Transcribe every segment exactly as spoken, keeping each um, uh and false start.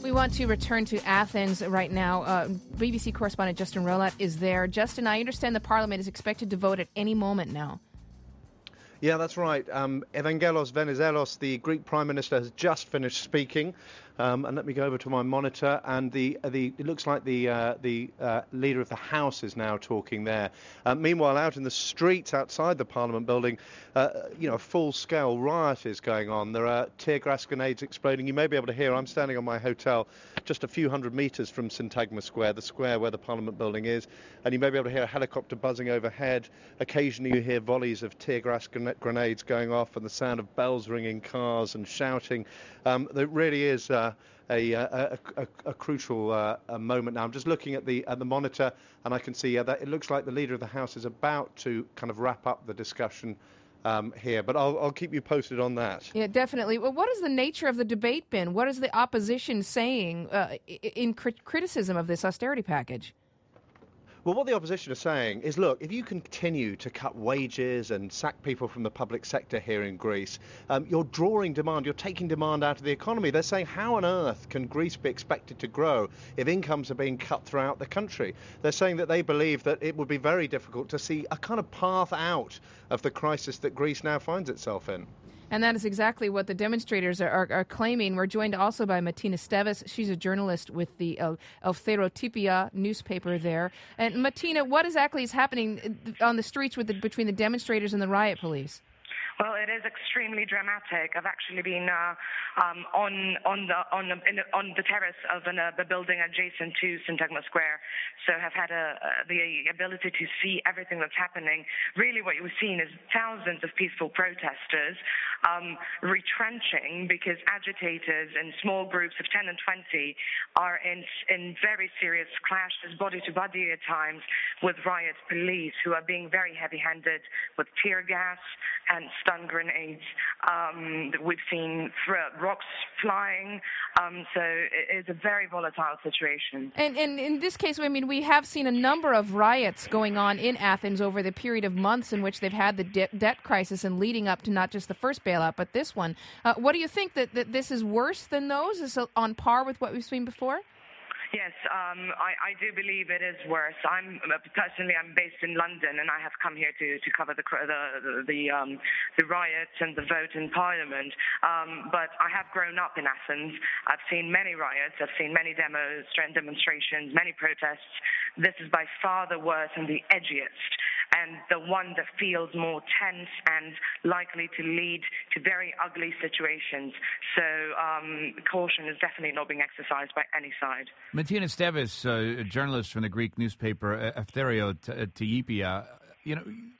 We want to return to Athens right now. Uh, B B C correspondent Justin Rolat is there. Justin, I understand the parliament is expected to vote at any moment now. Yeah, that's right. Um, Evangelos Venizelos, the Greek Prime Minister, has just finished speaking. Um, and let me go over to my monitor, and the the it looks like the uh, the uh, leader of the House is now talking there. Uh, meanwhile, out in the streets outside the Parliament building, uh, you know, a full-scale riot is going on. There are tear gas grenades exploding. You may be able to hear. I'm standing on my hotel, just a few hundred metres from Syntagma Square, the square where the Parliament building is, and you may be able to hear a helicopter buzzing overhead. Occasionally, you hear volleys of tear gas grenades going off, and the sound of bells ringing, cars, and shouting. Um, there really is. Uh, A, a, a, a crucial uh, a moment now. I'm just looking at the at the monitor, and I can see uh, that it looks like the Leader of the House is about to kind of wrap up the discussion um, here. But I'll, I'll keep you posted on that. Yeah, definitely. Well, what has the nature of the debate been? What is the opposition saying uh, in crit- criticism of this austerity package? Well, what the opposition are saying is, look, if you continue to cut wages and sack people from the public sector here in Greece, um, you're drawing demand, you're taking demand out of the economy. They're saying, how on earth can Greece be expected to grow if incomes are being cut throughout the country? They're saying that they believe that it would be very difficult to see a kind of path out of the crisis that Greece now finds itself in. And that is exactly what the demonstrators are, are, are claiming. We're joined also by Martina Stevis. She's a journalist with the El- Eleftherotypia newspaper there. And Martina, what exactly is happening on the streets with the, between the demonstrators and the riot police? Well, it is extremely dramatic. I've actually been uh, um, on on the on the, in the on the terrace of an, uh, the building adjacent to Syntagma Square, so have had a, uh, the ability to see everything that's happening. Really, what you're seeing is thousands of peaceful protesters um, retrenching because agitators in small groups of ten and twenty are in in very serious clashes, body to body at times, with riot police who are being very heavy-handed with tear gas and stun grenades. Um, we've seen rocks flying, um, so it is a very volatile situation. And, and in this case, I mean, we have seen a number of riots going on in Athens over the period of months in which they've had the de- debt crisis and leading up to not just the first bailout, but this one. Uh, what do you think, that, that this is worse than those? Is it on par with what we've seen before? Yes, um, I, I do believe it is worse. I'm personally, I'm based in London, and I have come here to, to cover the the the, um, the riots and the vote in Parliament. Um, but I have grown up in Athens. I've seen many riots. I've seen many demos, demonstrations, many protests. This is by far the worst and the edgiest, and the one that feels more tense and likely to lead to very ugly situations. So um, caution is definitely not being exercised by any side. Martina Stevis, uh, a journalist from the Greek newspaper Eleftherotypia, you know,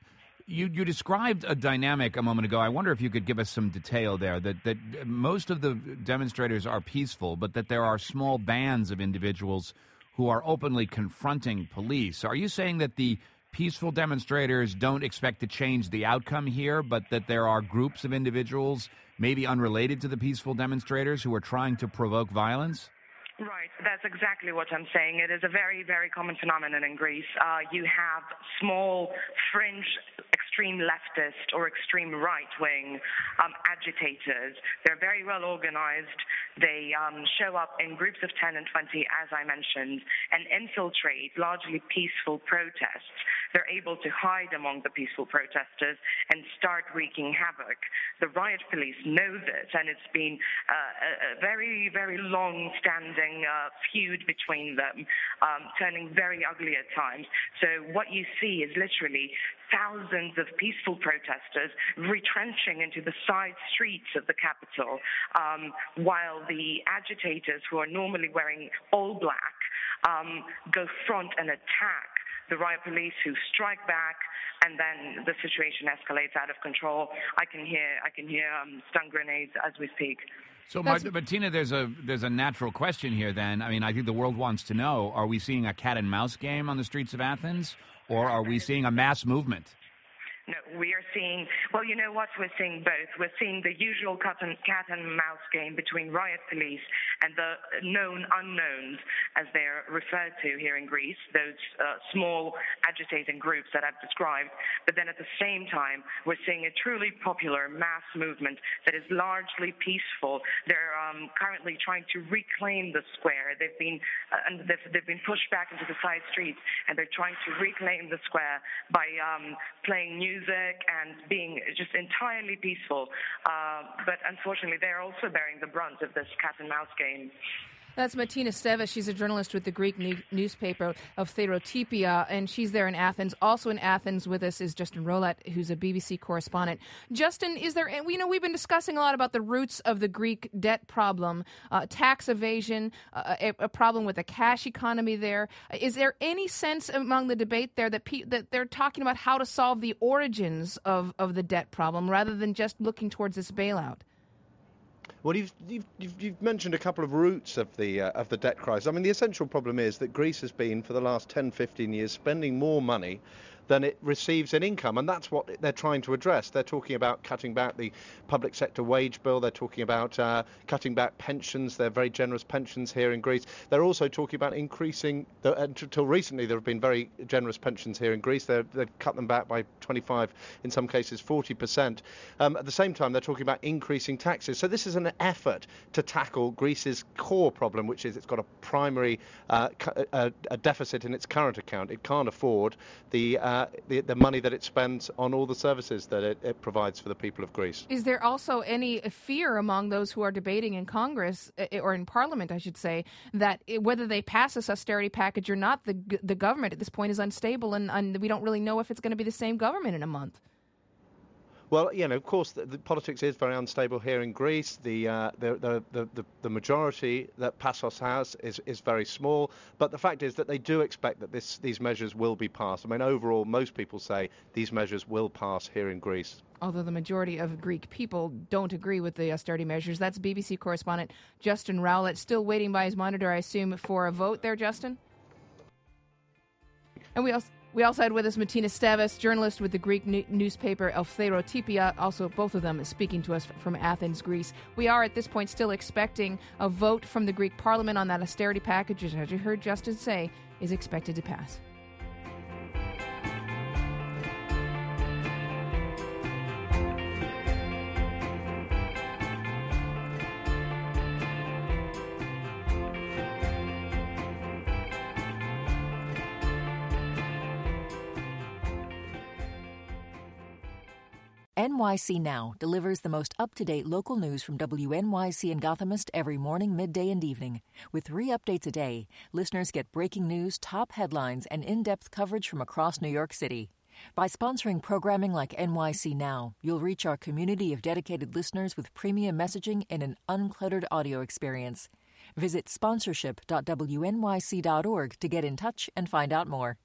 you you described a dynamic a moment ago. I wonder if you could give us some detail there, that, that most of the demonstrators are peaceful, but that there are small bands of individuals who are openly confronting police. Are you saying that the peaceful demonstrators don't expect to change the outcome here, but that there are groups of individuals, maybe unrelated to the peaceful demonstrators, who are trying to provoke violence? Right, that's exactly what I'm saying. It is a very, very common phenomenon in Greece. Uh, you have small, fringe, extreme leftist or extreme right-wing um, agitators. They're very well organized. They um, show up in groups of ten and twenty, as I mentioned, and infiltrate largely peaceful protests. They're able to hide among the peaceful protesters and start wreaking havoc. The riot police know this, and it's been uh, a very, very long-standing uh, feud between them, um, turning very ugly at times. So what you see is literally thousands of peaceful protesters retrenching into the side streets of the capital, um, while the agitators, who are normally wearing all black, um, go front and attack the riot police, who strike back, and then the situation escalates out of control. I can hear, I can hear um, stun grenades as we speak. So, Mart- Martina, there's a there's a natural question here. Then, I mean, I think the world wants to know: are we seeing a cat and mouse game on the streets of Athens, or are we seeing a mass movement? No, we are seeing, well, you know what, we're seeing both. We're seeing the usual cat and, cat and mouse game between riot police and the known unknowns, as they're referred to here in Greece, those uh, small agitating groups that I've described. But then at the same time, we're seeing a truly popular mass movement that is largely peaceful. They're um, currently trying to reclaim the square. They've been uh, and they've, they've been pushed back into the side streets, and they're trying to reclaim the square by um, playing music and being just entirely peaceful. Uh, but unfortunately, they're also bearing the brunt of this cat and mouse game. That's Martina Steves. She's a journalist with the Greek new- newspaper of Therotypia, and she's there in Athens. Also in Athens with us is Justin Roulette, who's a B B C correspondent. Justin, is there? You know, we've been discussing a lot about the roots of the Greek debt problem, uh, tax evasion, uh, a, a problem with the cash economy there. Is there any sense among the debate there that pe- that they're talking about how to solve the origins of, of the debt problem rather than just looking towards this bailout? Well, you've, you've, you've, you've mentioned a couple of roots of the uh, of the debt crisis. I mean, the essential problem is that Greece has been, for the last ten, fifteen years, spending more money than it receives in income, and that's what they're trying to address. They're talking about cutting back the public sector wage bill. They're talking about uh, cutting back pensions. They're very generous pensions here in Greece. They're also talking about increasing, the, until recently there have been very generous pensions here in Greece. They're, they've cut them back by twenty-five, in some cases forty percent. Um, at the same time, they're talking about increasing taxes. So this is an effort to tackle Greece's core problem, which is it's got a primary uh, a, a deficit in its current account. It can't afford the uh, Uh, the, the money that it spends on all the services that it, it provides for the people of Greece. Is there also any fear among those who are debating in Congress, or in Parliament, I should say, that whether they pass this austerity package or not, the the government at this point is unstable, and, and we don't really know if it's going to be the same government in a month? Well, you know, of course, the, the politics is very unstable here in Greece. The, uh, the, the, the, the majority that Passos has is, is very small. But the fact is that they do expect that this, these measures will be passed. I mean, overall, most people say these measures will pass here in Greece. Although the majority of Greek people don't agree with the austerity measures. That's B B C correspondent Justin Rowlett, still waiting by his monitor, I assume, for a vote there, Justin? And we also... We also had with us Martina Steves, journalist with the Greek new- newspaper Eleftherotypia, also both of them speaking to us from Athens, Greece. We are at this point still expecting a vote from the Greek parliament on that austerity package, which, as you heard Justin say, is expected to pass. N Y C Now delivers the most up-to-date local news from W N Y C and Gothamist every morning, midday, and evening. With three updates a day, listeners get breaking news, top headlines, and in-depth coverage from across New York City. By sponsoring programming like N Y C Now, you'll reach our community of dedicated listeners with premium messaging and an uncluttered audio experience. Visit sponsorship dot W N Y C dot org to get in touch and find out more.